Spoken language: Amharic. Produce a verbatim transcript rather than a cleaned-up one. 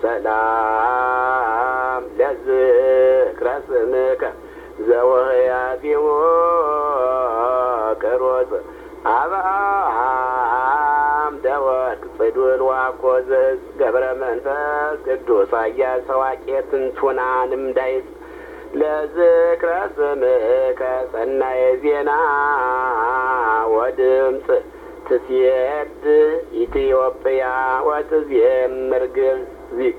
ሰላም ለዝክረ ስምከ ዘወህያቲሁ ቅሩጽ አብርሃም ደወርቅ ጽዱል ዋኮዝዝ ገብረ መንፈስ ቅዱስ አያል ሰዋቄትን ቱናንም ዳይስ ለዝክረ ስምከ ሰናየ ዜና ወድምፅ ትስየድ ኢትዮጵያ ወትዜምር ግብጽ